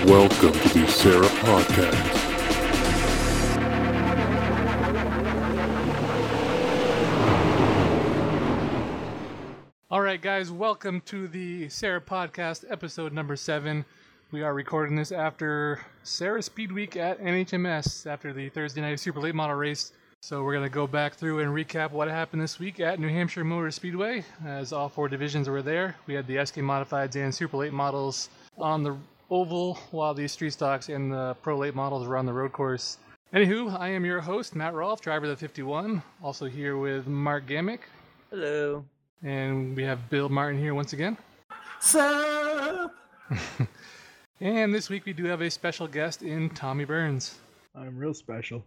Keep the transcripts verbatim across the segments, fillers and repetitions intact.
Welcome to the Sarah Podcast. All right, guys, welcome to the Sarah Podcast, episode number seven. We are recording this after Sarah Speed Week at N H M S, after the Thursday night Super Late Model race. So we're going to go back through and recap what happened this week at New Hampshire Motor Speedway, as all four divisions were there. We had the S K Modifieds and Super Late Models on the oval, while the Street Stocks and the Pro Late Models were on the road course. Anywho, I am your host, Matt Rolfe, driver of the fifty-one. Also here with Mark Gamick. Hello. And we have Bill Martin here once again. Sup? And this week we do have a special guest in Tommy Burns. I'm real special.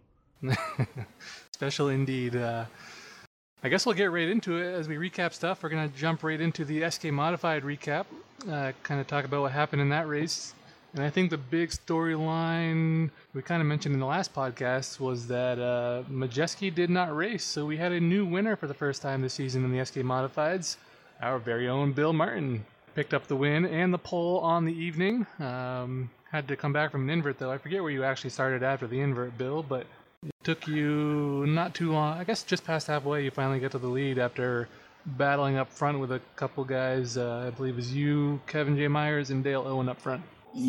Special indeed. Uh, I guess we'll get right into it as we recap stuff. We're going to jump right into the S K Modified recap, uh, kind of talk about what happened in that race. And I think the big storyline we kind of mentioned in the last podcast was that uh, Majeski did not race, so we had a new winner for the first time this season in the S K Modifieds. Our very own Bill Martin picked up the win and the pole on the evening. Um, had to come back from an invert, though. I forget where you actually started after the invert, Bill, but it took you not too long. I guess just past halfway you finally get to the lead after battling up front with a couple guys. Uh, I believe it was you, Kevin J. Myers, and Dale Owen up front.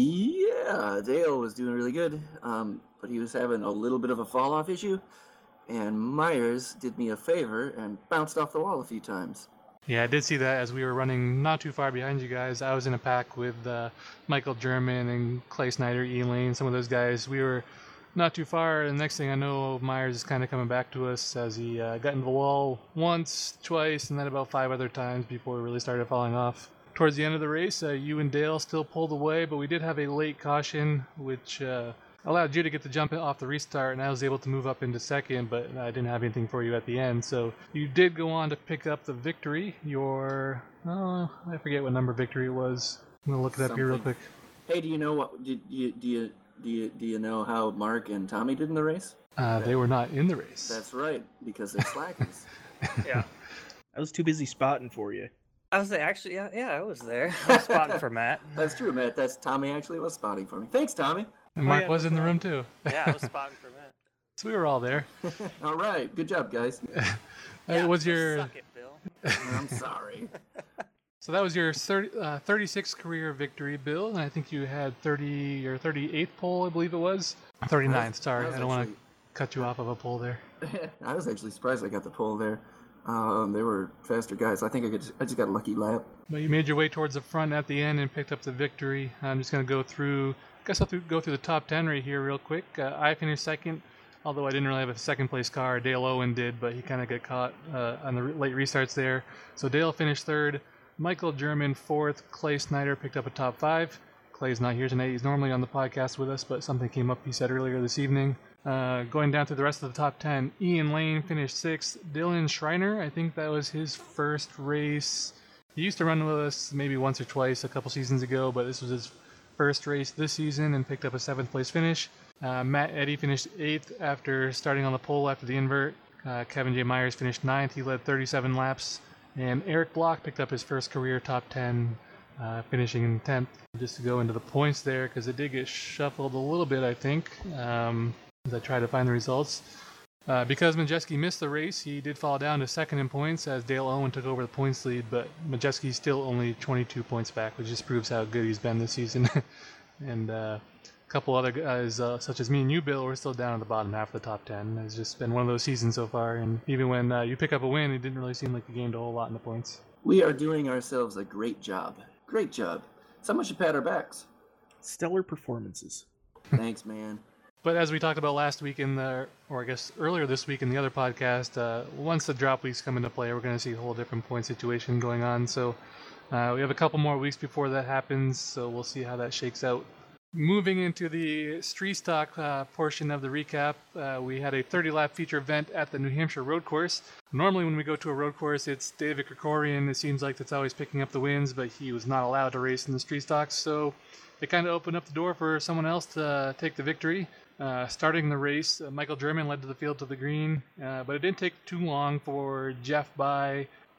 Yeah, Dale was doing really good, um, but he was having a little bit of a fall-off issue, and Myers did me a favor and bounced off the wall a few times. Yeah, I did see that as we were running not too far behind you guys. I was in a pack with uh, Michael German and Clay Snyder, Ian Lane, some of those guys. We were not too far, and the next thing I know, Myers is kind of coming back to us as he uh, got into the wall once, twice, and then about five other times before we really started falling off. Towards the end of the race, uh, you and Dale still pulled away, but we did have a late caution, which uh, allowed you to get the jump off the restart, and I was able to move up into second, but I didn't have anything for you at the end. So you did go on to pick up the victory. Your, oh, I forget what number victory it was. I'm gonna look it up here real quick. Hey, do you know what? Do you do you do you do you know how Mark and Tommy did in the race? Uh, they were not in the race. That's right, because they're slackers. Yeah, I was too busy spotting for you. I was there, actually. Yeah, yeah, I was there. I was spotting for Matt. That's true, Matt. That's Tommy actually was spotting for me. Thanks, Tommy. And Mark yeah, was no in the room problem. too. Yeah, I was spotting for Matt. So we were all there. All right, good job, guys. It was so your. Suck it, Bill. I'm sorry. So that was your thirty, uh, thirty-sixth career victory, Bill, and I think you had thirty or thirty-eighth pole, I believe it was. thirty-ninth, sorry. I don't want to cut you off of a pole there. I was actually surprised I got the pole there. Um, they were faster guys. I think I, could, I just got a lucky lap. But you made your way towards the front at the end and picked up the victory. I'm just going to go through, I guess I'll th- go through the top ten right here real quick. Uh, I finished second, although I didn't really have a second place car. Dale Owen did, but he kind of got caught uh, on the late restarts there. So Dale finished third. Michael German fourth. Clay Snyder picked up a top five. Clay's not here tonight. He's normally on the podcast with us, but something came up he said earlier this evening. Uh, going down to the rest of the top ten, Ian Lane finished sixth. Dylan Schreiner, I think that was his first race. He used to run with us maybe once or twice a couple seasons ago, but this was his first race this season and picked up a seventh place finish. Uh, Matt Eddy finished eighth after starting on the pole after the invert. Uh, Kevin J. Myers finished ninth. He led thirty-seven laps. And Eric Block picked up his first career top ten, uh, finishing in tenth. Just to go into the points there, because it did get shuffled a little bit, I think. Um, as I try to find the results. Uh, because Majeski missed the race, he did fall down to second in points as Dale Owen took over the points lead, but Majeski's still only twenty-two points back, which just proves how good he's been this season. and uh, a couple other guys, uh, such as me and you, Bill, we're still down at the bottom half of the top ten. It's just been one of those seasons so far, and even when uh, you pick up a win, it didn't really seem like you gained a whole lot in the points. We are doing ourselves a great job. Great job. Someone should pat our backs. Stellar performances. Thanks, man. But as we talked about last week in the, or I guess earlier this week in the other podcast, uh, once the drop weeks come into play, we're going to see a whole different point situation going on. So uh, we have a couple more weeks before that happens, so we'll see how that shakes out. Moving into the street stock uh, portion of the recap, uh, we had a thirty-lap feature event at the New Hampshire road course. Normally when we go to a road course, it's David Krikorian. It seems like that's always picking up the wins, but he was not allowed to race in the street stocks, so it kind of opened up the door for someone else to uh, take the victory. Uh, starting the race, uh, Michael German led to the field to the green, uh, but it didn't take too long for Jeff By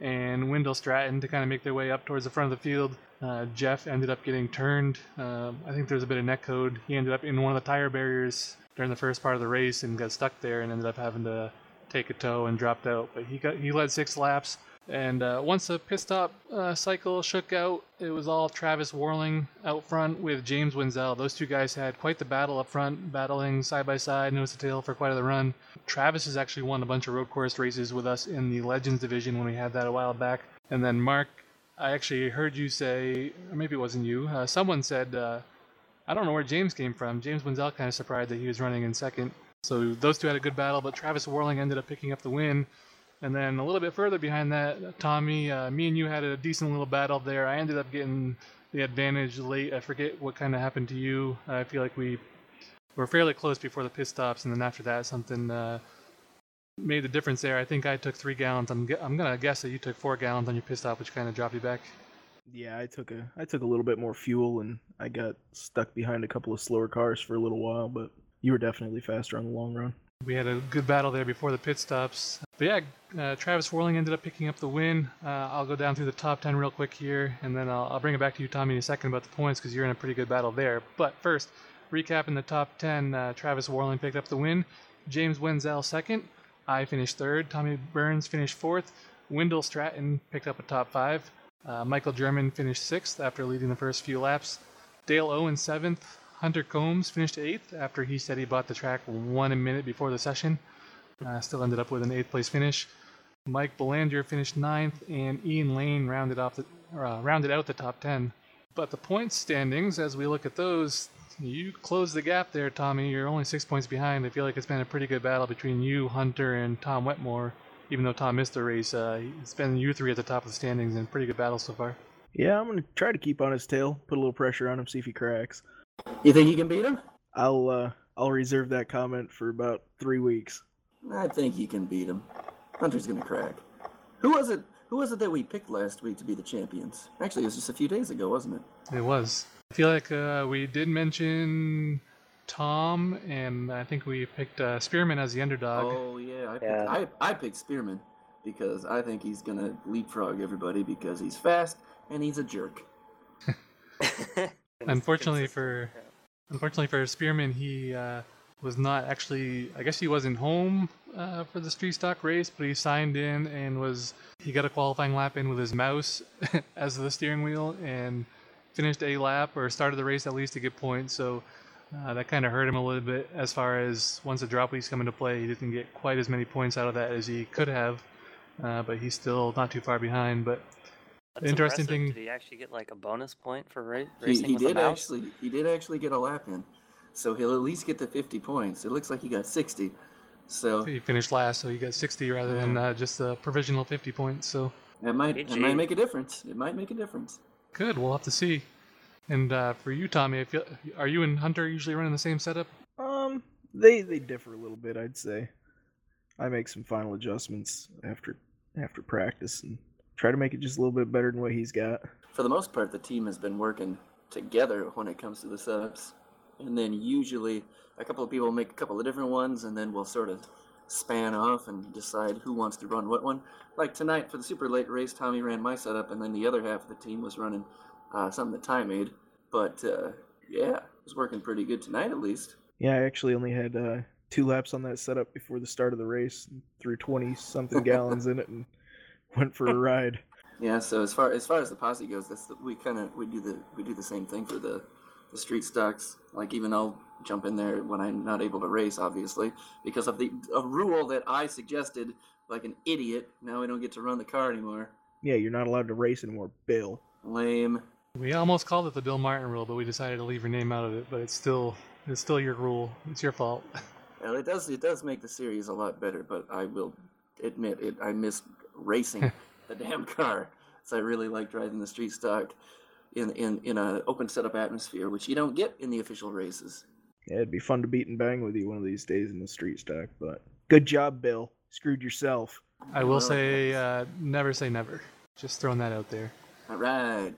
and Wendell Stratton to kind of make their way up towards the front of the field. Uh, Jeff ended up getting turned. Uh, I think there was a bit of net code. He ended up in one of the tire barriers during the first part of the race and got stuck there and ended up having to take a tow and dropped out. But he got he led six laps. And uh, once the pit stop uh, cycle shook out, it was all Travis Worling out front with James Wenzel. Those two guys had quite the battle up front, battling side by side, nose to tail for quite of the run. Travis has actually won a bunch of road course races with us in the Legends division when we had that a while back. And then Mark, I actually heard you say, or maybe it wasn't you, uh, someone said, uh, I don't know where James came from. James Wenzel kind of surprised that he was running in second. So those two had a good battle, but Travis Worling ended up picking up the win. And then a little bit further behind that, Tommy, uh, me and you had a decent little battle there. I ended up getting the advantage late. I forget what kind of happened to you. I feel like we were fairly close before the pit stops, and then after that, something uh, made the difference there. I think I took three gallons. I'm I'm gonna guess that you took four gallons on your pit stop, which kind of dropped you back. Yeah, I took a I took a little bit more fuel, and I got stuck behind a couple of slower cars for a little while, but you were definitely faster on the long run. We had a good battle there before the pit stops. But yeah, uh, Travis Worling ended up picking up the win. Uh, I'll go down through the top ten real quick here, and then I'll, I'll bring it back to you, Tommy, in a second about the points because you're in a pretty good battle there. But first, recapping the top ten, uh, Travis Worling picked up the win. James Wenzel second. I finished third. Tommy Burns finished fourth. Wendell Stratton picked up a top five. Uh, Michael German finished sixth after leading the first few laps. Dale Owen seventh. Hunter Combs finished eighth after he said he bought the track one minute before the session. Uh, still ended up with an eighth place finish. Mike Belanger finished ninth, and Ian Lane rounded off the uh, rounded out the top ten. But the points standings, as we look at those, you closed the gap there, Tommy. You're only six points behind. I feel like it's been a pretty good battle between you, Hunter, and Tom Wetmore. Even though Tom missed the race, uh, it's been you three at the top of the standings, and pretty good battle so far. Yeah, I'm gonna try to keep on his tail, put a little pressure on him, see if he cracks. You think you can beat him? I'll uh, I'll reserve that comment for about three weeks. I think you can beat him. Hunter's gonna crack. Who was it? Who was it that we picked last week to be the champions? Actually, it was just a few days ago, wasn't it? It was. I feel like uh, we did mention Tom, and I think we picked uh, Spearman as the underdog. Oh yeah, I picked, Yeah. I, I picked Spearman because I think he's gonna leapfrog everybody because he's fast and he's a jerk. Unfortunately for unfortunately for Spearman, he uh, was not actually. I guess he wasn't home uh, for the street stock race, but he signed in and was. He got a qualifying lap in with his mouse as the steering wheel and finished a lap or started the race at least to get points. So uh, that kind of hurt him a little bit as far as once the drop weeks come into play, he didn't get quite as many points out of that as he could have. Uh, but he's still not too far behind. But That's interesting impressive. thing- Did he actually get like a bonus point for ra- He, racing he with a did mouse? actually. He did actually get a lap in, so he'll at least get the fifty points. It looks like he got sixty. So he finished last, so he got sixty rather than uh, just the provisional fifty points. So it might Hey, it might Gee. make a difference. It might make a difference. good. We'll have to see. And uh, for you, Tommy, I feel, are you and Hunter usually running the same setup? Um, they they differ a little bit, I'd say. I make some final adjustments after after practice and try to make it just a little bit better than what he's got. For the most part, the team has been working together when it comes to the setups, and then usually a couple of people make a couple of different ones, and then we'll sort of span off and decide who wants to run what one. Like tonight for the super late race, Tommy ran my setup, and then the other half of the team was running uh, something that Ty made. But uh, yeah, it was working pretty good tonight at least. Yeah, I actually only had uh, two laps on that setup before the start of the race, and threw twenty something gallons in it, and went for a ride. Yeah, so as far as far as the posse goes, that's the, we kind of we do the we do the same thing for the the street stocks. Like even I'll jump in there when I'm not able to race, obviously, because of the a rule that I suggested, like an idiot. Now I don't get to run the car anymore. Yeah, you're not allowed to race anymore, Bill. Lame. We almost called it the Bill Martin rule, but we decided to leave your name out of it. But it's still it's still your rule. It's your fault. Well, it does it does make the series a lot better, but I will admit it. I miss racing the damn car. So I really like driving the street stock in in in an open setup atmosphere, which you don't get in the official races. Yeah, it'd be fun to beat and bang with you one of these days in the street stock, but good job, Bill. Screwed yourself. I will Well, say uh, never say never. Just throwing that out there. All right.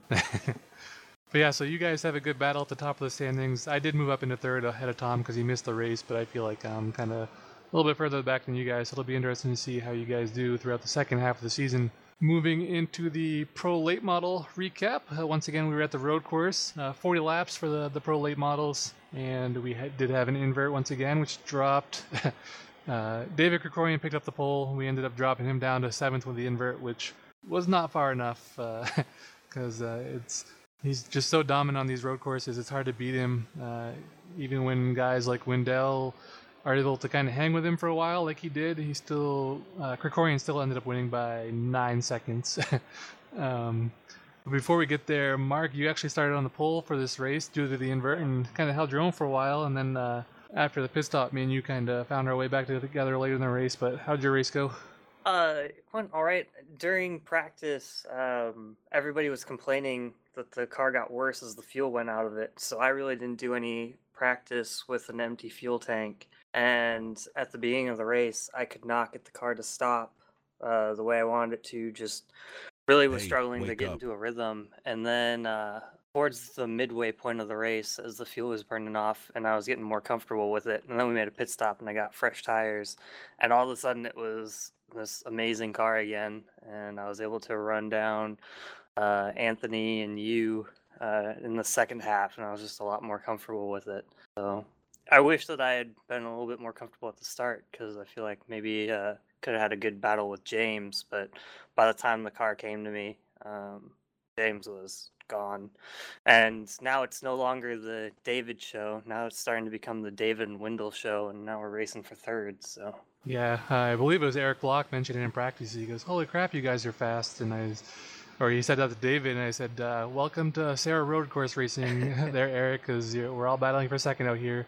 But yeah, so you guys have a good battle at the top of the standings. I did move up into third ahead of Tom because he missed the race, but I feel like I'm kind of a a little bit further back than you guys. So it'll be interesting to see how you guys do throughout the second half of the season. Moving into the Pro Late Model recap. Uh, once again, we were at the road course. Uh, forty laps for the, the Pro Late Models, and we had, did have an invert once again, which dropped. uh, David Krikorian picked up the pole. We ended up dropping him down to seventh with the invert, which was not far enough because uh, uh, it's he's just so dominant on these road courses. It's hard to beat him, uh, even when guys like Wendell are able to kind of hang with him for a while like he did. He still, uh, Krikorian still ended up winning by nine seconds. um, before we get there, Mark, you actually started on the pole for this race due to the invert and kind of held your own for a while. And then uh, after the pit stop, me and you kind of found our way back together later in the race. But how'd your race go? Uh, it went all right. During practice, um, everybody was complaining that the car got worse as the fuel went out of it. So I really didn't do any practice with an empty fuel tank. And at the beginning of the race, I could not get the car to stop uh, the way I wanted it to. Just really was Hey, struggling to wake get up. into a rhythm. And then uh, towards the midway point of the race, as the fuel was burning off and I was getting more comfortable with it, and then we made a pit stop and I got fresh tires. And all of a sudden it was this amazing car again. And I was able to run down uh, Anthony and you uh, in the second half. And I was just a lot more comfortable with it. So I wish that I had been a little bit more comfortable at the start because I feel like maybe uh, could have had a good battle with James. But by the time the car came to me, um, James was gone. And now it's no longer the David show. Now it's starting to become the David and Wendell show. And now we're racing for third. So Yeah, uh, I believe it was Eric Block mentioned it in practice. He goes, "Holy crap, you guys are fast!" And I, or he said that to David, and I said, uh, "Welcome to Sarah Road Course Racing, there, Eric, because we're all battling for second out here."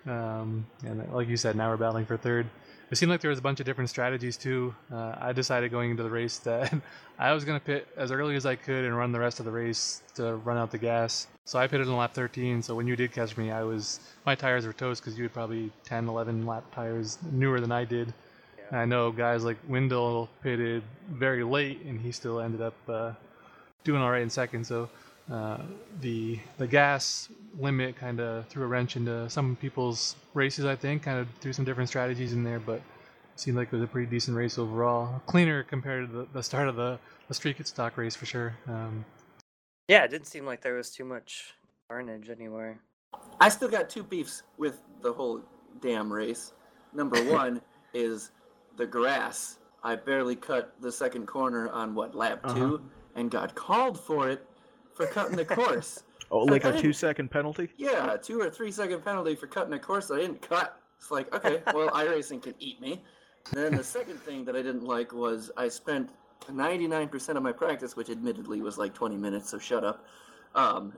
Um, and like you said, now we're battling for third. It seemed like there was a bunch of different strategies too. Uh, I decided going into the race that I was going to pit as early as I could and run the rest of the race to run out the gas. So I pitted in lap thirteen. So when you did catch me, I was my tires were toast because you had probably ten, eleven lap tires newer than I did. And I know guys like Wendell pitted very late, and he still ended up uh, doing all right in second. So uh, the the gas limit kind of threw a wrench into some people's races, I think, kind of threw some different strategies in there, but it seemed like it was a pretty decent race overall. Cleaner compared to the, the start of the, the street stock race for sure. Um, yeah, it didn't seem like there was too much carnage anywhere. I still got two beefs with the whole damn race. Number one is the grass. I barely cut the second corner on, what, lap Uh-huh. two, and got called for it for cutting the course. Oh, Like, like I a didn't- two-second penalty? Yeah, two or three second penalty for cutting a course that I didn't cut. It's like, okay, well, iRacing can eat me. Then the second thing that I didn't like was I spent ninety-nine percent of my practice, which admittedly was like twenty minutes, so shut up, um,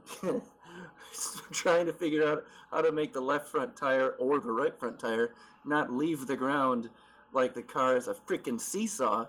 trying to figure out how to make the left front tire or the right front tire not leave the ground like the car is a freaking seesaw.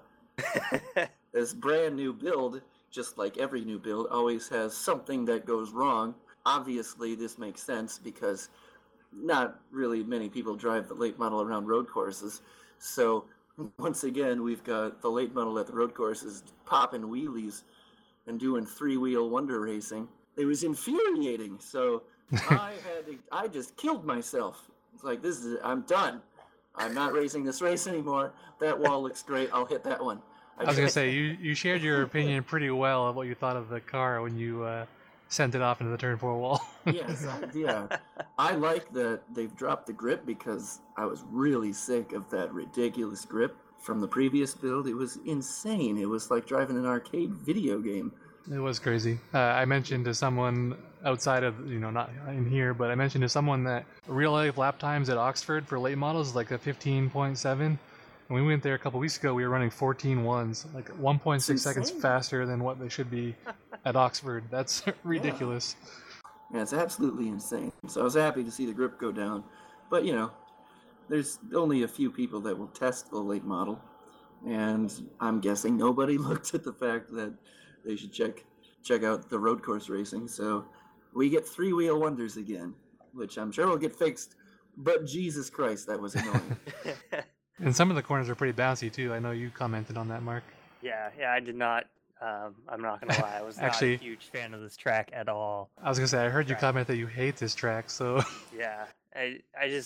This brand new build, just like every new build, always has something that goes wrong. Obviously, this makes sense because not really many people drive the late model around road courses. So once again, we've got the late model at the road courses popping wheelies and doing three-wheel wonder racing. It was infuriating. So I had to, I just killed myself. It's like, this is, I'm done. I'm not racing this race anymore. That wall looks great. I'll hit that one. I was gonna say you, you shared your opinion pretty well of what you thought of the car when you uh, sent it off into the turn four wall. Yes, I, yeah. I like that they've dropped the grip because I was really sick of that ridiculous grip from the previous build. It was insane. It was like driving an arcade video game. It was crazy. Uh, I mentioned to someone outside of, you know, not in here, but I mentioned to someone that real life lap times at Oxford for late models is like a fifteen point seven. When we went there a couple weeks ago, we were running fourteen ones, like one point six seconds insane. faster than what they should be at Oxford. That's ridiculous. Yeah, it's absolutely insane. So I was happy to see the grip go down. But, you know, there's only a few people that will test the late model. And I'm guessing nobody looked at the fact that they should check check out the road course racing. So we get three-wheel wonders again, which I'm sure will get fixed. But Jesus Christ, that was annoying. And some of the corners are pretty bouncy too. I know you commented on that, Mark. yeah, yeah, I did not. Um, I'm not gonna lie, I was Actually- not a huge fan of this track at all. I was gonna say I heard you Right. comment that you hate this track, so Yeah, I, I just,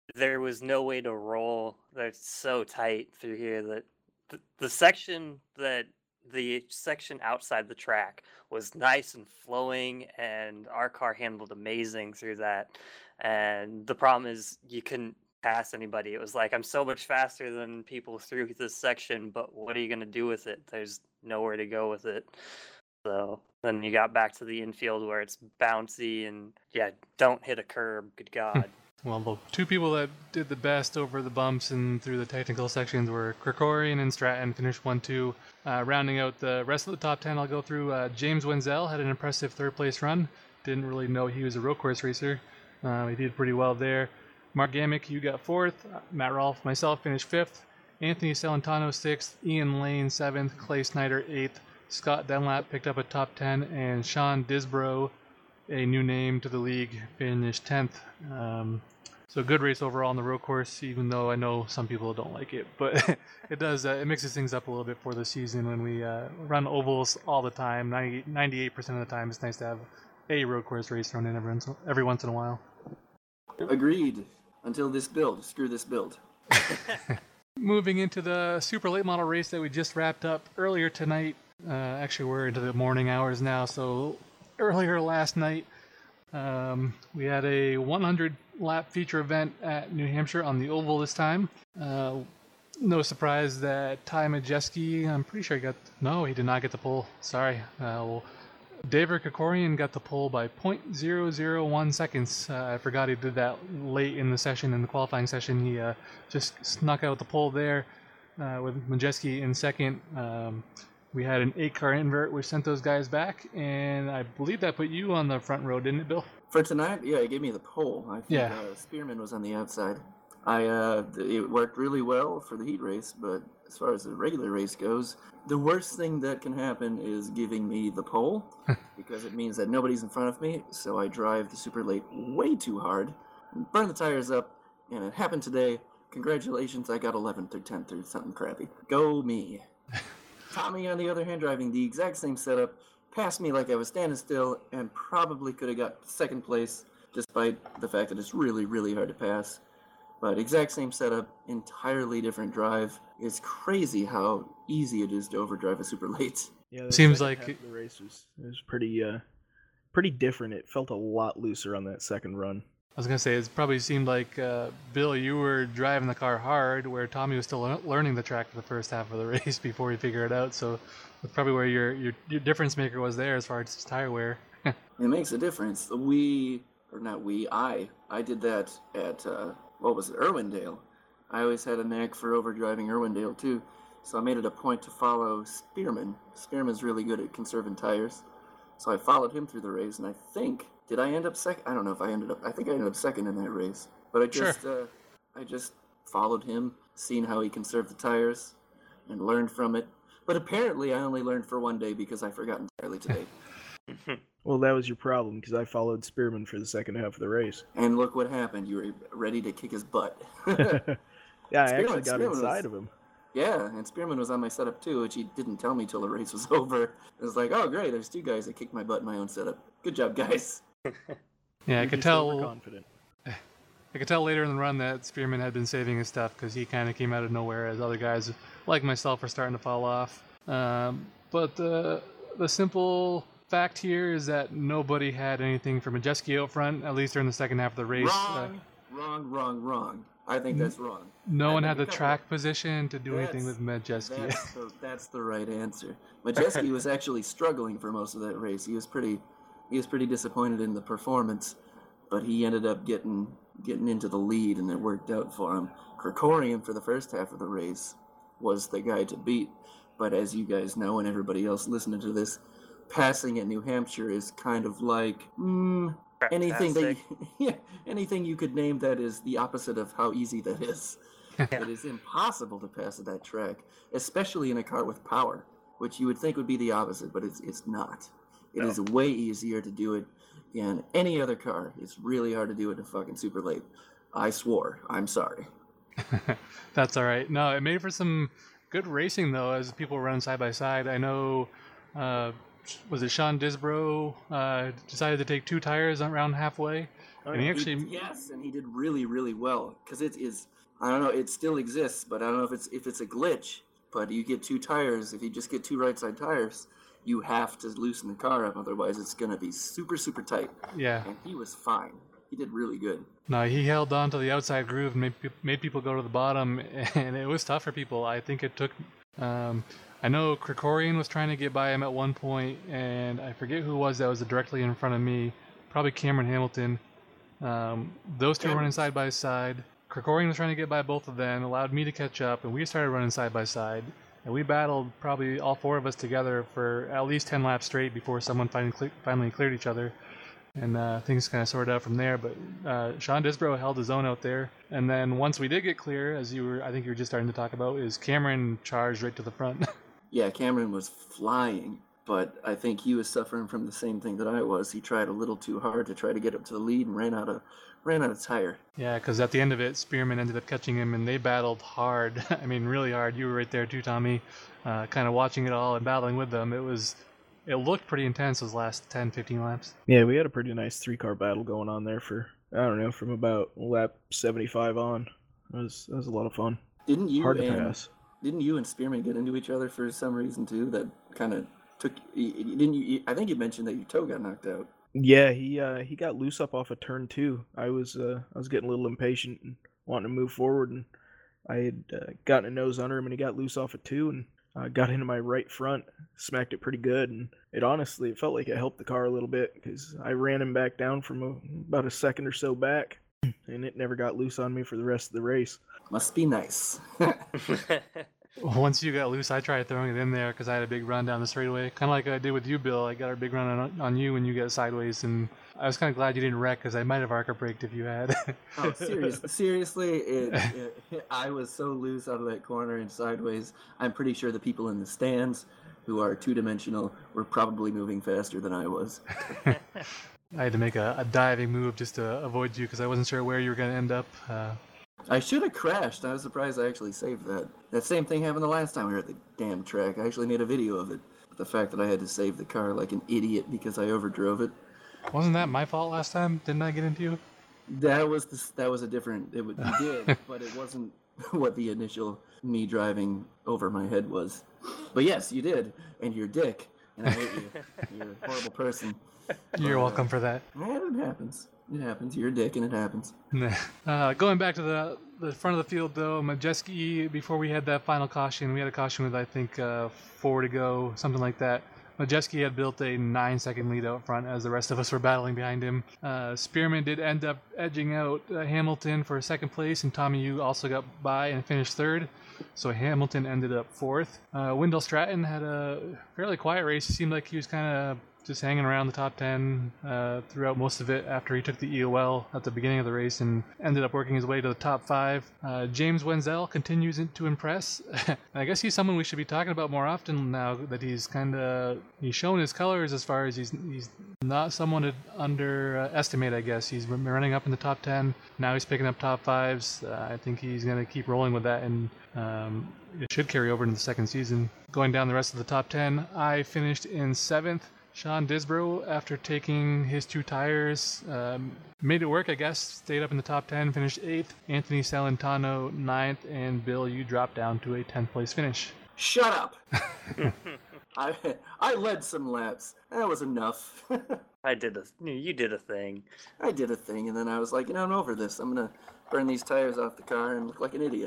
there was no way to roll. They're so tight through here that the, the section that the section outside the track was nice and flowing, and our car handled amazing through that. And the problem is you couldn't pass anybody. It was like, I'm so much faster than people through this section, but what are you going to do with it? There's nowhere to go with it. So then you got back to the infield where it's bouncy and, yeah, don't hit a curb. Good God. Well, the two people that did the best over the bumps and through the technical sections were Krikorian and Stratton, finished one two. Uh, rounding out the rest of the top ten, I'll go through. Uh, James Wenzel had an impressive third-place run. Didn't really know he was a road course racer. Uh, he did pretty well there. Mark Gamick, you got fourth. Uh, Matt Rolfe, myself, finished fifth. Anthony Celentano, sixth. Ian Lane, seventh. Clay Snyder, eighth. Scott Dunlap picked up a top ten. And Sean Disbrow, a new name to the league, finished tenth. Um, so good race overall on the road course, even though I know some people don't like it. But it does, uh, it mixes things up a little bit for the season when we uh, run ovals all the time. ninety, ninety-eight percent of the time, it's nice to have a road course race thrown in every once, every once in a while. Agreed. Until this build. Screw this build. Moving into the super late model race that we just wrapped up earlier tonight. Uh, actually, we're into the morning hours now, so earlier last night, um, we had a one hundred lap feature event at New Hampshire on the oval this time. Uh, no surprise that Ty Majeski, I'm pretty sure he got, no, he did not get the pole. Sorry. Uh, well, David Krikorian got the pole by zero point zero zero one seconds. Uh, I forgot he did that late in the session, in the qualifying session. He uh, just snuck out the pole there uh, with Majeski in second. Um, we had an eight-car invert, which sent those guys back, and I believe that put you on the front row, didn't it, Bill? For tonight, yeah, it gave me the pole. I think Yeah. uh, Spearman was on the outside. I uh, it worked really well for the heat race, but as far as the regular race goes, the worst thing that can happen is giving me the pole, because it means that nobody's in front of me, so I drive the super late way too hard, and burn the tires up, and it happened today. Congratulations, I got eleventh or tenth or something crappy. Go me. Tommy, on the other hand, driving the exact same setup, passed me like I was standing still, and probably could have got second place, despite the fact that it's really, really hard to pass. But exact same setup, entirely different drive. It's crazy how easy it is to overdrive a super late. Yeah, the Seems second like half it- of the race was, it was pretty uh pretty different. It felt a lot looser on that second run. I was going to say, it probably seemed like, uh, Bill, you were driving the car hard, where Tommy was still lear- learning the track for the first half of the race before he figured it out. So that's probably where your, your, your difference maker was there as far as tire wear. It makes a difference. We, or not we, I, I did that at, uh, what was it, Irwindale. I always had a knack for overdriving Irwindale too, so I made it a point to follow Spearman. Spearman's really good at conserving tires, so I followed him through the race, and I think, did I end up second? I don't know if I ended up, I think I ended up second in that race, but I just, Sure. uh, I just followed him, seen how he conserved the tires, and learned from it. But apparently I only learned for one day because I forgot entirely today. Well, that was your problem, because I followed Spearman for the second half of the race. And look what happened. You were ready to kick his butt. Yeah, I Spearman- actually got Spearman inside was- of him. Yeah, and Spearman was on my setup too, which he didn't tell me till the race was over. It was like, oh great, there's two guys that kicked my butt in my own setup. Good job, guys. Yeah, I You're could just tell. overconfident. I could tell later in the run that Spearman had been saving his stuff because he kind of came out of nowhere as other guys like myself were starting to fall off. Um, but the the simple fact here is that nobody had anything for Majeski out front, at least during the second half of the race. Uh, Wrong, wrong, wrong, wrong. I think that's wrong. no I one think had we the covered track position to do anything with That's- Majeski. That's the, that's the right answer. Majeski was actually struggling for most of that race. He was pretty, he was pretty disappointed in the performance, but he ended up getting getting into the lead, and it worked out for him. Krikorian for the first half of the race was the guy to beat, but as you guys know, and everybody else listening to this, passing at New Hampshire is kind of like mm, anything that you, yeah, anything you could name that is the opposite of how easy that is. It is impossible to pass at that track, especially in a car with power, which you would think would be the opposite, but it's it's not. It No. is way easier to do it in any other car. It's really hard to do it in fucking super late. I swore. I'm sorry. That's all right. No, it made for some good racing though, as people run side by side. I know uh, was it Sean Disbro uh, decided to take two tires around halfway, and he actually He- yes, and he did really, really well because it is. I don't know. It still exists, but I don't know if it's if it's a glitch. But you get two tires. If you just get two right side tires, you have to loosen the car up. Otherwise, it's gonna be super, super tight. yeah. And he was fine. He did really good. No, he held on to the outside groove and made, pe- made people go to the bottom, and it was tough for people. I think it took. Um, I know Krikorian was trying to get by him at one point, and I forget who it was that was directly in front of me. Probably Cameron Hamilton. Um, those two were running side by side. Krikorian was trying to get by both of them, allowed me to catch up, and we started running side by side. And we battled probably all four of us together for at least ten laps straight before someone finally cle- finally cleared each other. And uh, things kind of sorted out from there. But uh, Sean Disbro held his own out there. And then once we did get clear, as you were, I think you were just starting to talk about, is Cameron charged right to the front. Yeah, Cameron was flying, but I think he was suffering from the same thing that I was. He tried a little too hard to try to get up to the lead and ran out of ran out of tire. Yeah, because at the end of it, Spearman ended up catching him, and they battled hard. I mean, really hard. You were right there too, Tommy, uh, kind of watching it all and battling with them. It was, it looked pretty intense those last ten, fifteen laps. Yeah, we had a pretty nice three car battle going on there for I don't know from about lap seventy-five on. It was it was a lot of fun. Didn't you Hard to and pass. didn't you and Spearman get into each other for some reason too? That kind of took. y- y- Didn't you? I think you mentioned that your toe got knocked out. Yeah, he uh, he got loose up off a turn two. I was uh, I was getting a little impatient and wanting to move forward, and I had uh, gotten a nose under him, and he got loose off a two, and uh, got into my right front, smacked it pretty good, and it honestly it felt like it helped the car a little bit because I ran him back down from a, about a second or so back, and it never got loose on me for the rest of the race. Must be nice. Once you got loose, I tried throwing it in there because I had a big run down the straightaway, kind of like I did with you, Bill. I got a big run on, on you when you got sideways, and I was kind of glad you didn't wreck because I might have arca braked if you had. Oh, serious, seriously, it, it, I was so loose out of that corner and sideways. I'm pretty sure the people in the stands, who are two-dimensional, were probably moving faster than I was. I had to make a, a diving move just to avoid you because I wasn't sure where you were going to end up. Uh, I should have crashed. I was surprised I actually saved that. That same thing happened the last time we were at the damn track. I actually made a video of it. But the fact that I had to save the car like an idiot because I overdrove it. wasn't that my fault last time? Didn't I get into you? That was the, that was a different. It was, you did, but it wasn't what the initial me driving over my head was. But yes, you did, and you're a dick, and I hate you. You're a horrible person. You're But, uh, welcome for that. Yeah, it happens. It happens. You're a dick, and it happens. Uh, going back to the the front of the field, though, Majeski, before we had that final caution, we had a caution with, I think, uh, four to go, something like that. Majeski had built a nine-second lead out front as the rest of us were battling behind him. Uh, Spearman did end up edging out uh, Hamilton for second place, and Tommy Yu also got by and finished third. So Hamilton ended up fourth. Uh, Wendell Stratton had a fairly quiet race. It seemed like he was kind of just hanging around the top ten uh, throughout most of it after he took the E O L at the beginning of the race and ended up working his way to the top five. Uh, James Wenzel continues to impress. I guess he's someone we should be talking about more often now that he's kind of he's shown his colors as far as he's he's not someone to underestimate. I guess he's been running up in the top ten. Now he's picking up top fives. Uh, I think he's going to keep rolling with that, and um, it should carry over into the second season. Going down the rest of the top ten, I finished in seventh. Sean Disbro, after taking his two tires, um, made it work, I guess. Stayed up in the top ten, finished eighth. Anthony Salentano, ninth. And Bill, you dropped down to a tenth place finish. Shut up. I I led some laps. That was enough. I did a you did a thing. I did a thing, and then I was like, you know, I'm over this. I'm gonna burn these tires off the car and look like an idiot.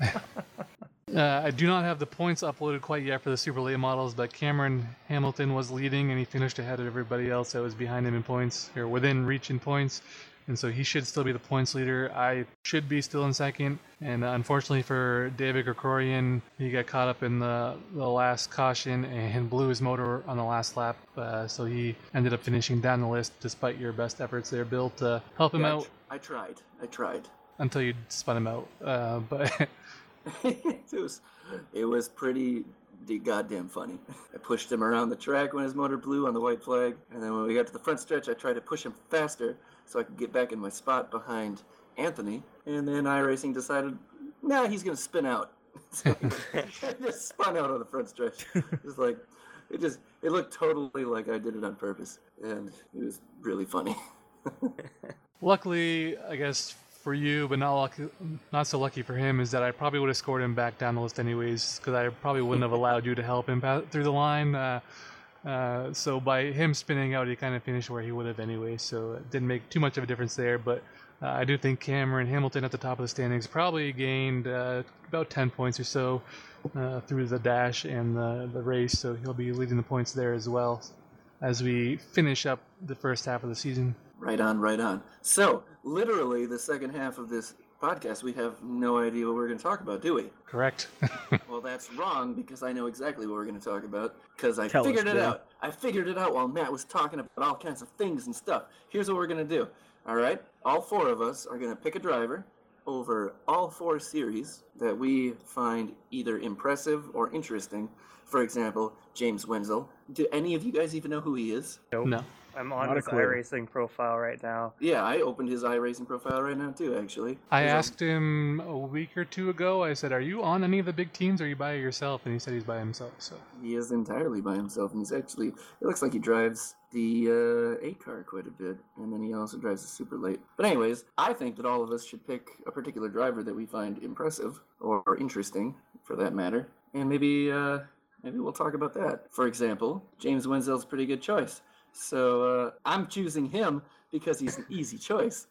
Uh, I do not have the points uploaded quite yet for the super late models, but Cameron Hamilton was leading, and he finished ahead of everybody else that was behind him in points, or within reach in points. And so he should still be the points leader. I should be still in second. And uh, unfortunately for David Krikorian, he got caught up in the, the last caution and blew his motor on the last lap. Uh, so he ended up finishing down the list despite your best efforts there, Bill, to help him Yeah, I out tr- I tried. I tried. until you spun him out. Uh, but it was it was pretty d- goddamn funny. I pushed him around the track when his motor blew on the white flag, and then when we got to the front stretch, I tried to push him faster so I could get back in my spot behind Anthony, and then iRacing decided, nah, he's gonna spin out. So he just spun out on the front stretch. It's like, it just it looked totally like I did it on purpose, and it was really funny. Luckily, I guess for you, but not lucky, not so lucky for him, is that I probably would have scored him back down the list anyways, because I probably wouldn't have allowed you to help him pa- through the line. Uh, uh, so by him spinning out, he kind of finished where he would have anyway, so it didn't make too much of a difference there. But uh, I do think Cameron Hamilton at the top of the standings probably gained uh, about ten points or so uh, through the dash and the, the race, so he'll be leading the points there as well as we finish up the first half of the season. Right on, right on. So, literally, the second half of this podcast, we have no idea what we're going to talk about, do we? Correct. Well, that's wrong, because I know exactly what we're going to talk about, because I Tell us, figured it Bill. out. I figured it out while Matt was talking about all kinds of things and stuff. Here's what we're going to do, all right? All four of us are going to pick a driver over all four series that we find either impressive or interesting. For example, James Wenzel. Do any of you guys even know who he is? No. I'm on Not a his clue. iRacing profile right now. Yeah, I opened his iRacing profile right now, too, actually. I He's on- asked him a week or two ago, I said, are you on any of the big teams or are you by yourself? And he said he's by himself. So He is entirely by himself, and he's actually, it looks like he drives the uh, A car quite a bit, and then he also drives the super late. But anyways, I think that all of us should pick a particular driver that we find impressive, or interesting, for that matter, and maybe, uh, maybe we'll talk about that. For example, James Wenzel's a pretty good choice. So uh, I'm choosing him because he's an easy choice.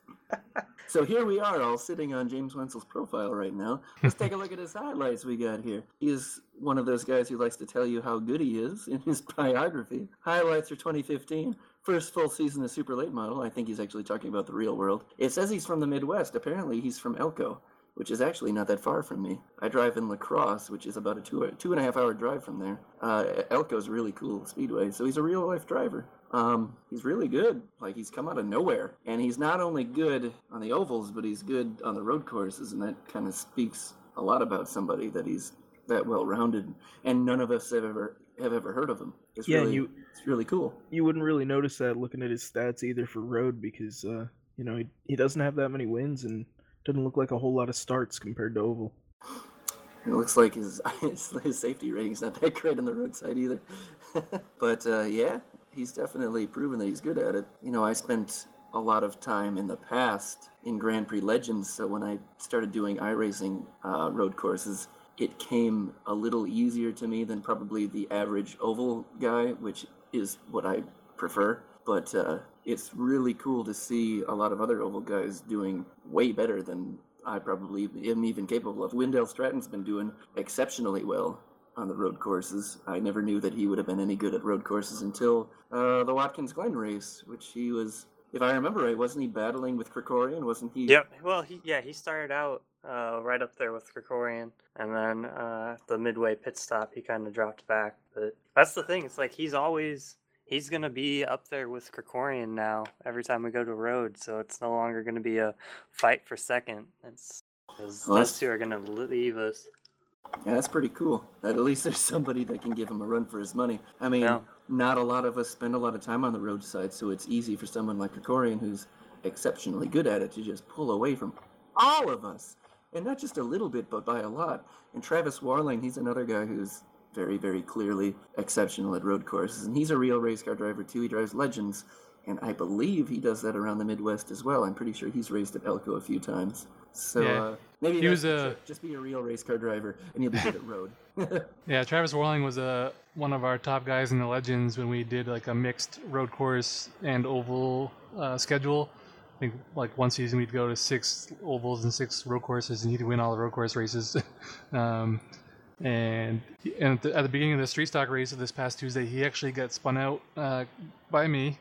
So here we are, all sitting on James Wenzel's profile right now. Let's take a look at his highlights we got here. He is one of those guys who likes to tell you how good he is in his biography. Highlights for twenty fifteen. First full season of Super Late Model. I think he's actually talking about the real world. It says he's from the Midwest. Apparently he's from Elko, which is actually not that far from me. I drive in La Crosse, which is about a two, two and a half hour drive from there. Uh, Elko's a really cool speedway, so he's a real life driver. Um, he's really good. Like, he's come out of nowhere. And he's not only good on the ovals, but he's good on the road courses, and that kind of speaks a lot about somebody that he's that well-rounded. And none of us have ever have ever heard of him. It's Yeah, and really, you- it's really cool. You wouldn't really notice that looking at his stats either for road because uh, you know he, he doesn't have that many wins and doesn't look like a whole lot of starts compared to oval. It looks like his his safety rating's not that great on the roadside either. But uh, yeah, he's definitely proven that he's good at it. You know, I spent a lot of time in the past in Grand Prix Legends, so when I started doing iRacing uh, road courses, it came a little easier to me than probably the average oval guy, which is what I prefer. But uh, it's really cool to see a lot of other oval guys doing way better than I probably am even capable of. Wendell Stratton's been doing exceptionally well on the road courses. I never knew that he would have been any good at road courses until uh, the Watkins Glen race, which he was, if I remember right, wasn't he battling with Krikorian? Wasn't he? Yep. Well, he yeah he started out uh, right up there with Krikorian, and then uh, the midway pit stop he kind of dropped back. But that's the thing. It's like he's always he's gonna be up there with Krikorian now every time we go to road. So it's no longer gonna be a fight for second. It's because Well, those that's- two are gonna leave us. Yeah, that's pretty cool. At least there's somebody that can give him a run for his money. I mean, Yeah. not a lot of us spend a lot of time on the roadside, so it's easy for someone like Krikorian, who's exceptionally good at it, to just pull away from all of us. And not just a little bit, but by a lot. And Travis Warling, he's another guy who's very, very clearly exceptional at road courses. And he's a real race car driver, too. He drives Legends. And I believe he does that around the Midwest as well. I'm pretty sure he's raced at Elko a few times. So Yeah. uh, maybe He that's was the a- trick. Just be a real race car driver, and you'll be good at road. yeah, Travis Warling was uh, one of our top guys in the Legends when we did like a mixed road course and oval uh, schedule. I think like one season we'd go to six ovals and six road courses, and he'd win all the road course races. um, and and at the, at the beginning of the street stock race of this past Tuesday, he actually got spun out uh, by me.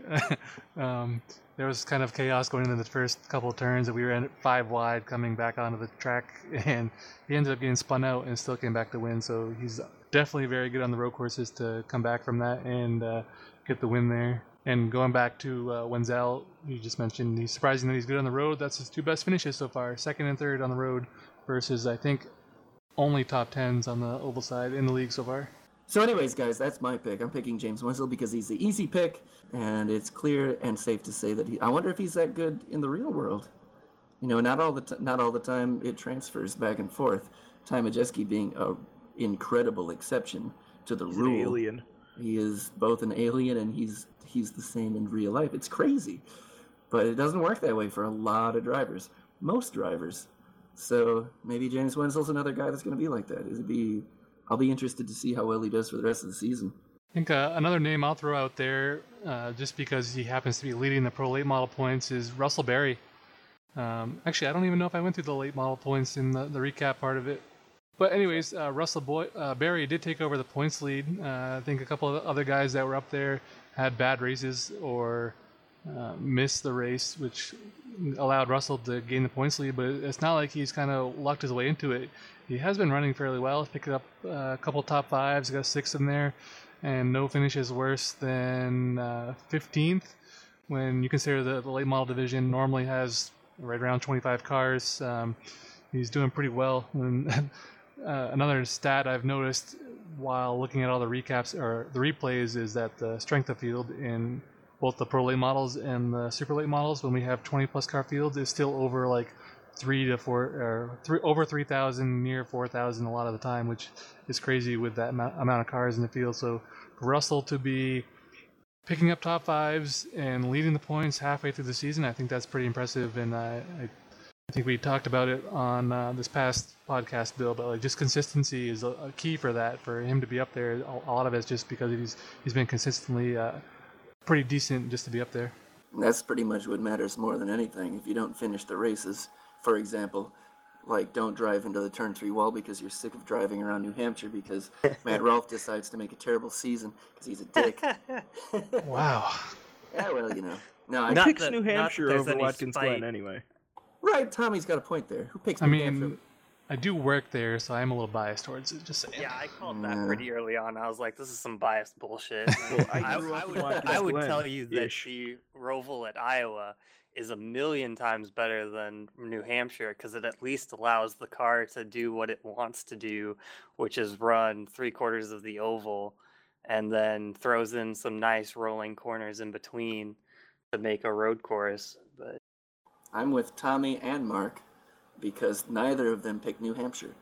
um, there was kind of chaos going into the first couple of turns, and we were at five wide coming back onto the track, and he ended up getting spun out and still came back to win. So he's definitely very good on the road courses to come back from that and uh, get the win there. And going back to uh, Wenzel, you just mentioned he's surprising that he's good on the road. That's his two best finishes so far, second and third on the road, versus I think only top tens on the oval side in the league so far. So anyways, guys, that's my pick. I'm picking James Wenzel because he's the easy pick, and it's clear and safe to say that he... I wonder if he's that good in the real world. You know, not all the t- not all the time it transfers back and forth. Ty Majeski being a incredible exception to the He's an rule. alien. He is both an alien and he's he's the same in real life. It's crazy. But it doesn't work that way for a lot of drivers. Most drivers. So maybe James Wenzel's another guy that's going to be like that. It'd be, I'll be interested to see how well he does for the rest of the season. I think uh, another name I'll throw out there, uh, just because he happens to be leading the pro late model points, is Russell Berry. Um, actually, I don't even know if I went through the late model points in the, the recap part of it. But anyways, uh, Russell Boy, uh, Berry did take over the points lead. Uh, I think a couple of other guys that were up there had bad races or uh, missed the race, which allowed Russell to gain the points lead. But it's not like he's kind of lucked his way into it. He has been running fairly well. He's picked up uh, a couple top fives, got six in there, and no finishes worse than uh, fifteenth. When you consider the, the late model division normally has right around twenty-five cars, um, he's doing pretty well. And, Uh, another stat I've noticed while looking at all the recaps or the replays is that the strength of field in both the pro late models and the super late models, when we have twenty plus car fields, is still over like three to four or three over three thousand, near four thousand a lot of the time, which is crazy with that amount, amount of cars in the field. So for Russell to be picking up top fives and leading the points halfway through the season, I think that's pretty impressive. And I, I I think we talked about it on uh, this past podcast, Bill, but like just consistency is a, a key for that. For him to be up there, a, a lot of it's just because he's he's been consistently uh, pretty decent just to be up there. And that's pretty much what matters more than anything. If you don't finish the races, for example, like don't drive into the turn three wall because you're sick of driving around New Hampshire because Matt Rolfe decides to make a terrible season because he's a dick. Wow. Yeah, well, you know. No, I He Not picks that- New not that Hampshire there's over any Watkins spite. Glen anyway. Right, Tommy's got a point there. Who picks I New Hampshire? mean, I do work there, so I'm a little biased towards it. Just saying. Yeah, I called that Yeah. pretty early on. I was like, this is some biased bullshit. Well, I I, grew I up in would, Watkins I would Glen, tell you that ish. the Roval at Iowa is a million times better than New Hampshire because it at least allows the car to do what it wants to do, which is run three quarters of the oval and then throws in some nice rolling corners in between to make a road course. But I'm with Tommy and Mark because neither of them picked New Hampshire.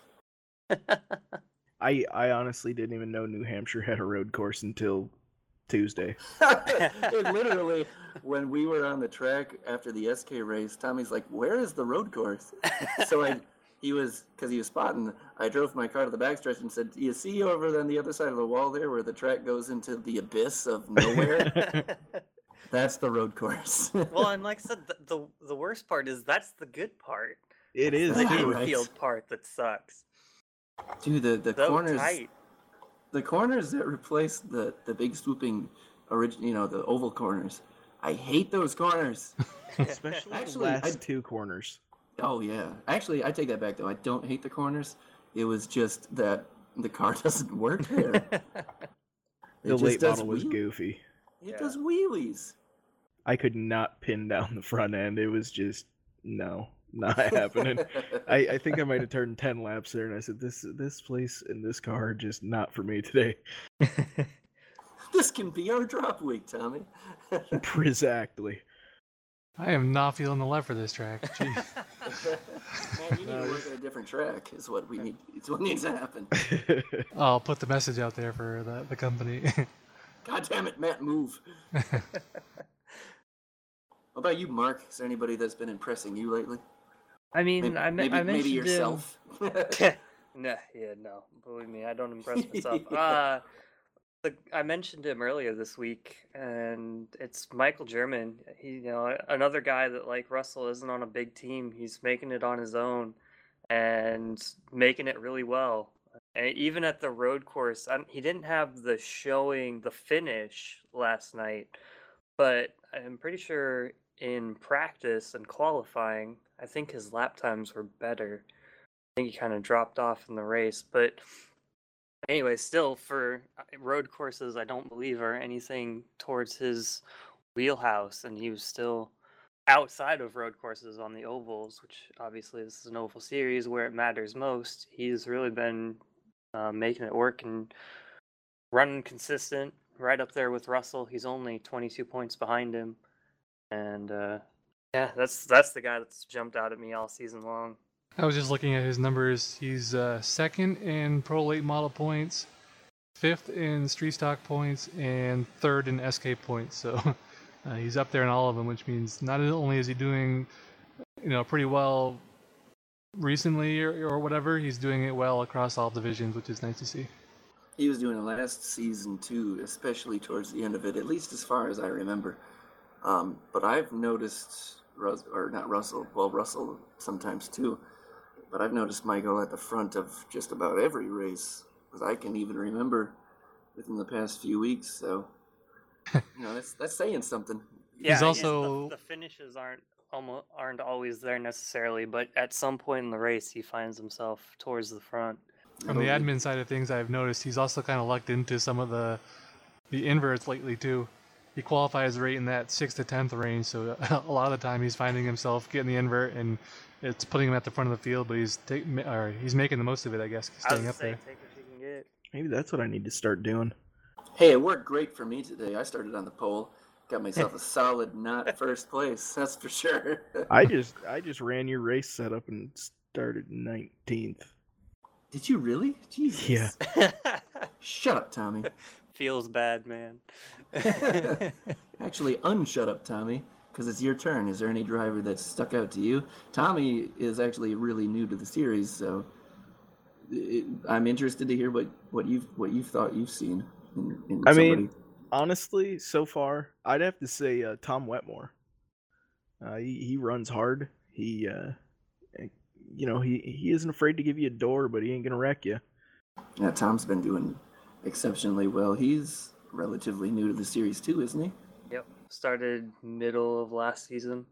I I honestly didn't even know New Hampshire had a road course until Tuesday. It literally, when we were on the track after the S K race, Tommy's like, "Where is the road course?" So I, he was, because he was spotting. I drove my car to the backstretch and said, "Do you see over on the other side of the wall there, where the track goes into the abyss of nowhere? That's the road course." well, and like I said, the, the the worst part is that's the good part. It is The Yeah, too. right. infield part that sucks. Dude, the the So corners, tight. the corners that replace the the big swooping, origin, you know, the oval corners. I hate those corners. Especially Actually, the last I- two corners. Oh yeah. Actually, I take that back though. I don't hate the corners. It was just that the car doesn't work there. It The just late does model was wheel- goofy. It Yeah. does wheelies. I could not pin down the front end. It was just no, not happening. I, I think I might have turned ten laps there, and I said, "This this place and this car are just not for me today." This can be our drop week, Tommy. Exactly. I am not feeling the love for this track. Gee. Man, you need to work at a different track. Is what we need. It's what needs to happen. I'll put the message out there for the, the company. God damn it, Matt, move. What about you, Mark? Is there anybody that's been impressing you lately? I mean, Maybe, I, me- maybe, I maybe mentioned yourself. Him. no, yeah, no. Believe me, I don't impress myself. uh, the, I mentioned him earlier this week, and it's Michael German. He, you know, another guy that like Russell isn't on a big team. He's making it on his own and making it really well. And even at the road course, I, he didn't have the showing, the finish last night, but I'm pretty sure in practice and qualifying, I think his lap times were better. I think he kind of dropped off in the race, but anyway, still for road courses, I don't believe are anything towards his wheelhouse, and he was still outside of road courses on the ovals, which obviously this is an oval series where it matters most. He's really been uh, making it work and running consistent, right up there with Russell. He's only twenty-two points behind him, and uh, yeah, that's that's the guy that's jumped out at me all season long. I was just looking at his numbers. He's uh, second in pro late model points, fifth in street stock points and third in S K points. So uh, he's up there in all of them, which means not only is he doing, you know, pretty well recently or, or whatever, he's doing it well across all divisions, which is nice to see. He was doing it last season too, especially towards the end of it, at least as far as I remember. Um, but I've noticed, Rus- or not Russell, well, Russell sometimes too, but I've noticed Michael at the front of just about every race, as I can even remember within the past few weeks. So, you know, that's that's saying something. Yeah, He's I guess also- the, the finishes aren't almost aren't always there necessarily, but at some point in the race, he finds himself towards the front. From the admin side of things, I've noticed he's also kind of lucked into some of the the inverts lately too. He qualifies right in that sixth to tenth range, so a lot of the time he's finding himself getting the invert, and it's putting him at the front of the field. But he's take, or he's making the most of it, I guess, I was staying gonna up say, there. take what you can get. Maybe that's what I need to start doing. Hey, it worked great for me today. I started on the pole, got myself a solid not first place, that's for sure. I just I just ran your race setup and started nineteenth. Did you really? Jesus. Yeah. Shut up, Tommy. Feels bad, man. Actually, unshut up, Tommy, because it's your turn. Is there any driver that's stuck out to you? Tommy is actually really new to the series, so it, I'm interested to hear what, what you've what you've thought you've seen. In, in I somebody. mean, honestly, so far, I'd have to say uh, Tom Wetmore. Uh, he he runs hard. He, uh, you know, he he isn't afraid to give you a door, but he ain't gonna wreck you. Yeah, Tom's been doing exceptionally well. He's relatively new to the series too, isn't he? Yep. Started middle of last season.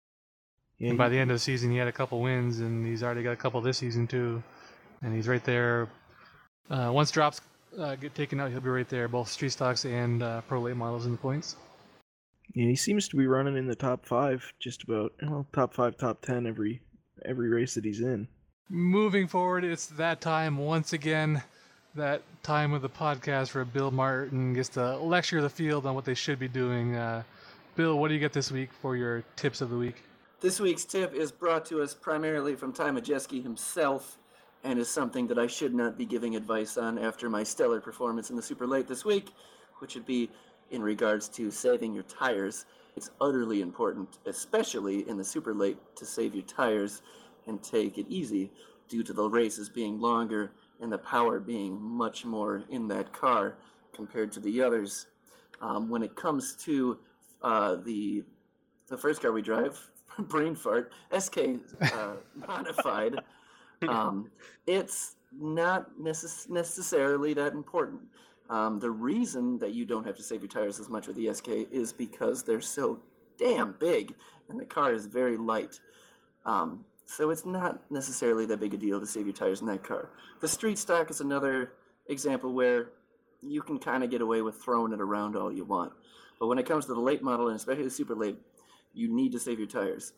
Yeah, And by he- the end of the season, he had a couple wins, and he's already got a couple this season too. And he's right there. Uh, once drops uh, get taken out, he'll be right there, both street stocks and uh, pro late models in the points. yeah, he seems to be running in the top five, just about. Well, top five, top ten every every race that he's in. Moving forward, it's that time once again. That time of the podcast where Bill Martin gets to lecture the field on what they should be doing. Uh, Bill, what do you get this week for your tips of the week? This week's tip is brought to us primarily from Ty Majeski himself, and is something that I should not be giving advice on after my stellar performance in the Super Late this week, which would be in regards to saving your tires. It's utterly important, especially in the Super Late, to save your tires and take it easy due to the races being longer and the power being much more in that car compared to the others. Um, when it comes to uh, the the first car we drive, brain fart, S K uh, modified, um, it's not necess- necessarily that important. Um, the reason that you don't have to save your tires as much with the S K is because they're so damn big and the car is very light. Um, so it's not necessarily that big a deal to save your tires in that car. The street stock is another example where you can kind of get away with throwing it around all you want. But when it comes to the late model, and especially the super late, you need to save your tires.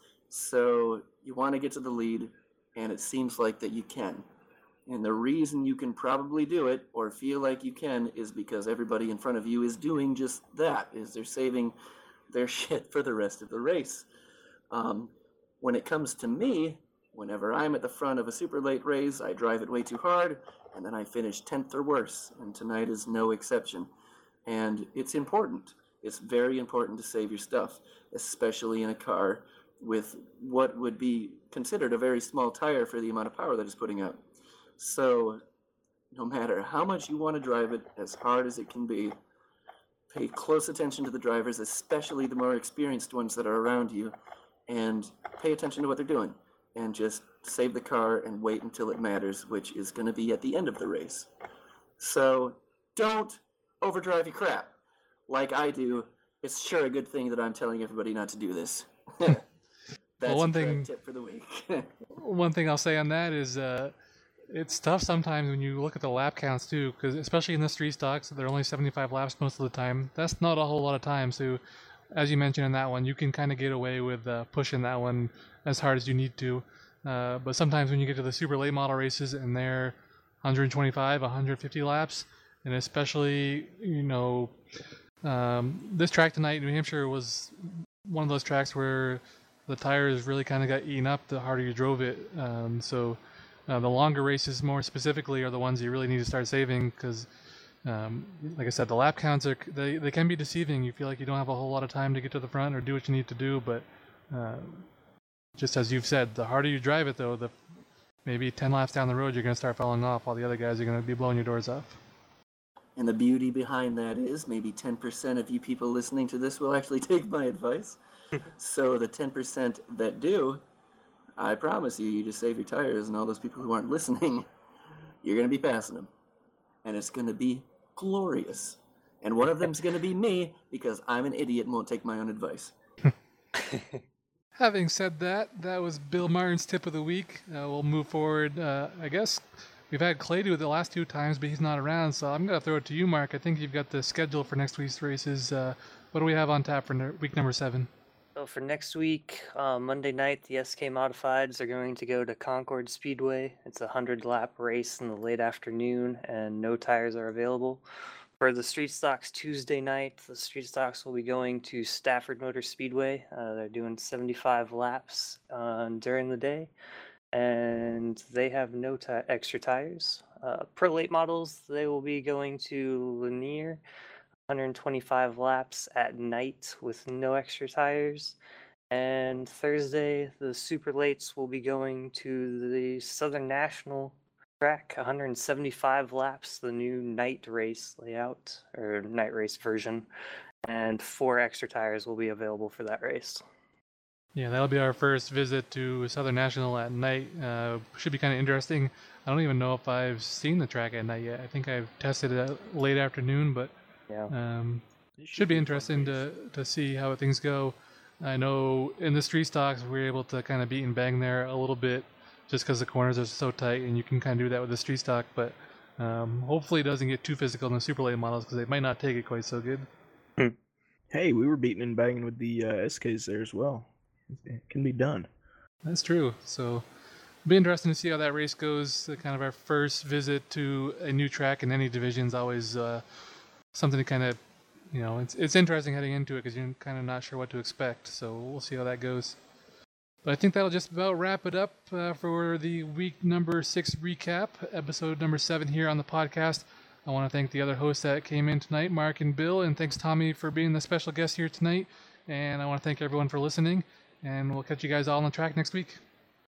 So you want to get to the lead, and it seems like that you can. And the reason you can probably do it, or feel like you can, is because everybody in front of you is doing just that, is they're saving their shit for the rest of the race. Um, when it comes to me, whenever I'm at the front of a super late race, I drive it way too hard, and then I finish tenth or worse, and tonight is no exception. And it's important. It's very important to save your stuff, especially in a car with what would be considered a very small tire for the amount of power that it's putting out. So no matter how much you want to drive it, as hard as it can be, pay close attention to the drivers, especially the more experienced ones that are around you, and pay attention to what they're doing. And just save the car and wait until it matters, which is going to be at the end of the race. So don't overdrive your crap like I do. It's sure a good thing that I'm telling everybody not to do this. That's Well, one a drag thing- tip for the week. One thing I'll say on that is uh, it's tough sometimes when you look at the lap counts too, because especially in the street stocks, they're only seventy-five laps most of the time. That's not a whole lot of time. So, as you mentioned in that one, you can kind of get away with uh, pushing that one as hard as you need to. Uh, but sometimes when you get to the super late model races and they're one twenty-five, one fifty laps, and especially, you know, um, this track tonight, New Hampshire, was one of those tracks where the tires really kind of got eaten up the harder you drove it. Um, so uh, the longer races, more specifically, are the ones you really need to start saving, because Um, like I said, the lap counts are they, they can be deceiving. You feel like you don't have a whole lot of time to get to the front or do what you need to do, but uh, just as you've said, the harder you drive it, though, the maybe ten laps down the road, you're going to start falling off while the other guys are going to be blowing your doors off. And the beauty behind that is maybe ten percent of you people listening to this will actually take my advice. So the ten percent that do, I promise you, you just save your tires, and all those people who aren't listening, you're going to be passing them. And it's going to be glorious. And one of them's going to be me, because I'm an idiot and won't take my own advice. Having said that, that was Bill Martin's tip of the week. Uh, we'll move forward. Uh, I guess we've had Clay do it the last two times, but he's not around, so I'm going to throw it to you, Mark. I think you've got the schedule for next week's races. Uh, what do we have on tap for ne- week number seven? So for next week, uh, Monday night, the S K Modifieds are going to go to Concord Speedway. It's a hundred-lap race in the late afternoon, and no tires are available. For the Street Stocks Tuesday night, the Street Stocks will be going to Stafford Motor Speedway. Uh, they're doing seventy-five laps uh, during the day, and they have no ti- extra tires. Uh, Pro Late Models, they will be going to Lanier. one hundred twenty-five laps at night with no extra tires. And Thursday, the Super Lates will be going to the Southern National track, one hundred seventy-five laps, the new night race layout, or night race version. And four extra tires will be available for that race. Yeah, that'll be our first visit to Southern National at night. Uh, should be kind of interesting. I don't even know if I've seen the track at night yet. I think I've tested it at late afternoon, but Yeah. Um, should be interesting to, to see how things go. I know in the street stocks we were able to kind of beat and bang there a little bit just because the corners are so tight, and you can kind of do that with the street stock, but um, hopefully it doesn't get too physical in the super late models because they might not take it quite so good. Hey, we were beating and banging with the uh, S Ks there as well. It can be done. That's true. So it'll be interesting to see how that race goes. Uh, kind of our first visit to a new track in any division is always uh, something to kind of, you know, it's it's interesting heading into it because you're kind of not sure what to expect. So we'll see how that goes. But I think that'll just about wrap it up uh, for the week number six recap, episode number seven here on the podcast. I want to thank the other hosts that came in tonight, Mark and Bill, and thanks Tommy for being the special guest here tonight. And I want to thank everyone for listening, and we'll catch you guys all on the track next week.